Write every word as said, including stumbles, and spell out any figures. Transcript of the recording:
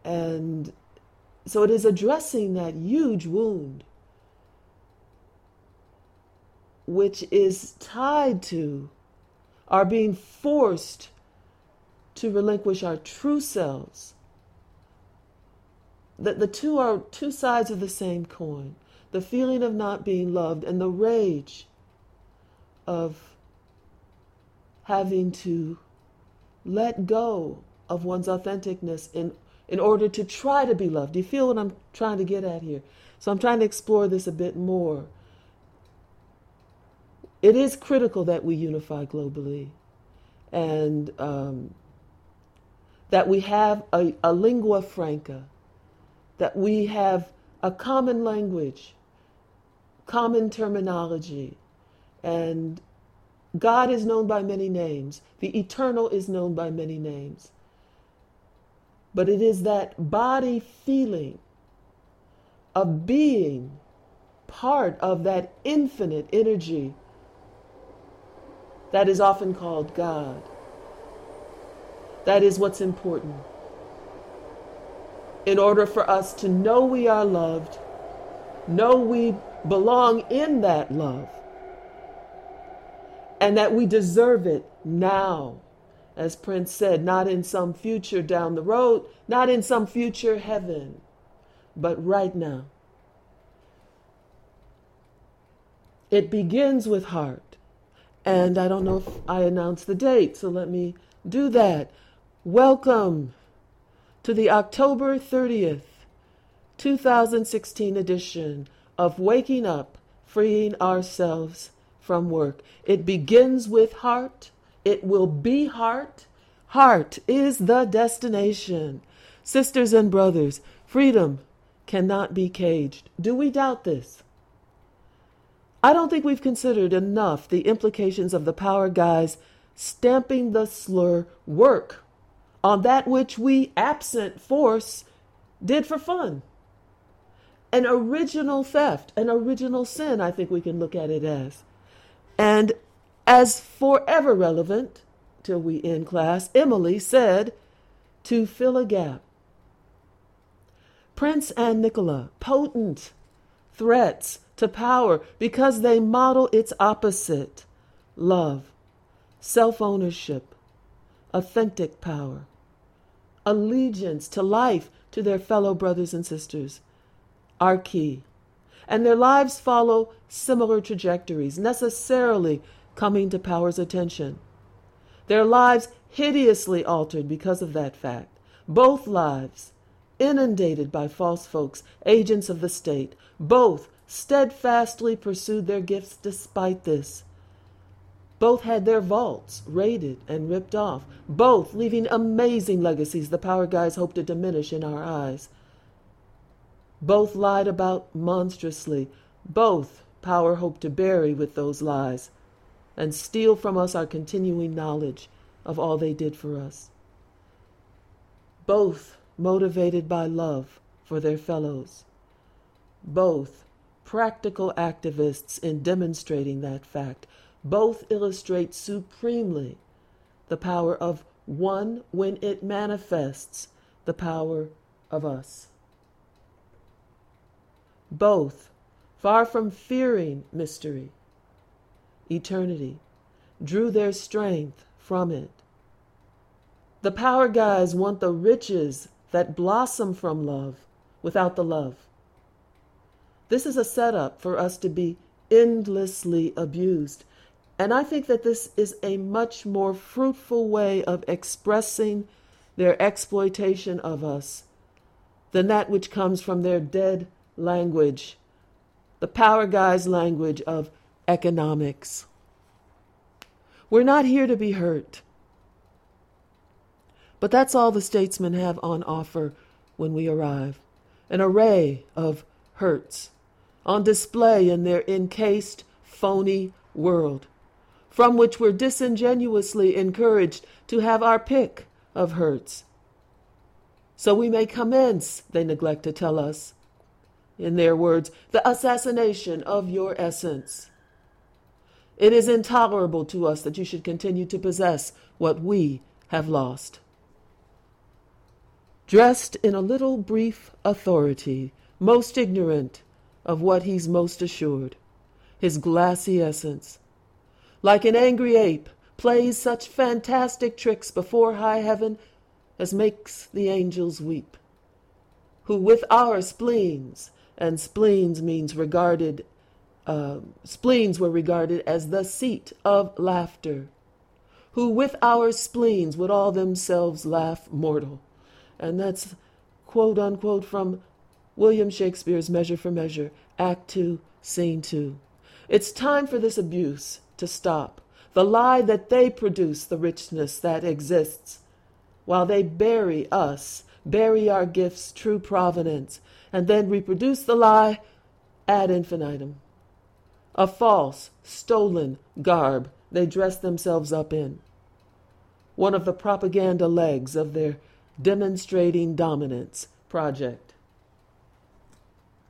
And so it is addressing that huge wound, which is tied to our being forced to relinquish our true selves. That the two are two sides of the same coin. The feeling of not being loved and the rage of having to let go of one's authenticness in, in order to try to be loved. Do you feel what I'm trying to get at here? So I'm trying to explore this a bit more. It is critical that we unify globally, and um, that we have a, a lingua franca, that we have a common language, common terminology. And God is known by many names. The eternal is known by many names. But it is that body feeling of being part of that infinite energy that is often called God. That is what's important. In order for us to know we are loved, know we belong in that love, and that we deserve it now. As Prince said, not in some future down the road, not in some future heaven, but right now. It begins with heart. And I don't know if I announced the date, so let me do that. Welcome to the October thirtieth, two thousand sixteen edition of Waking Up, Freeing Ourselves from Work. It begins with heart. It will be heart. Heart is the destination. Sisters and brothers, freedom cannot be caged. Do we doubt this? I don't think we've considered enough the implications of the power guys stamping the slur work on that which we, absent force, did for fun. An original theft, an original sin, I think we can look at it as. And as forever relevant, till we end class, Emily said, to fill a gap. Prince and Nicola, potent threats to power because they model its opposite, love, self-ownership, authentic power, allegiance to life, to their fellow brothers and sisters, are key. And their lives follow similar trajectories, necessarily coming to power's attention. Their lives hideously altered because of that fact. Both lives inundated by false folks, agents of the state. Both steadfastly pursued their gifts despite this. Both had their vaults raided and ripped off. Both leaving amazing legacies the power guys hope to diminish in our eyes. Both lied about monstrously. Both power hoped to bury with those lies and steal from us our continuing knowledge of all they did for us. Both motivated by love for their fellows. Both practical activists in demonstrating that fact. Both illustrate supremely the power of one when it manifests the power of us. Both, far from fearing mystery, eternity, drew their strength from it. The power guys want the riches that blossom from love without the love. This is a setup for us to be endlessly abused. And I think that this is a much more fruitful way of expressing their exploitation of us than that which comes from their dead language, the power guys' language of economics. We're not here to be hurt. But that's all the statesmen have on offer when we arrive. An array of hurts on display in their encased, phony world, from which we're disingenuously encouraged to have our pick of hurts. So we may commence, they neglect to tell us, in their words, the assassination of your essence. It is intolerable to us that you should continue to possess what we have lost. dressed in a little brief authority, most ignorant of what he's most assured, his glassy essence. Like an angry ape, plays such fantastic tricks before high heaven as makes the angels weep. Who with our spleens, and spleens means regarded, uh, spleens were regarded as the seat of laughter, who with our spleens would all themselves laugh mortal. And that's quote unquote from William Shakespeare's Measure for Measure, Act Two, Scene Two. It's time for this abuse to stop. The lie that they produce the richness that exists, while they bury us, bury our gifts' true provenance, and then reproduce the lie ad infinitum. A false, stolen garb they dress themselves up in. One of the propaganda legs of their demonstrating dominance project.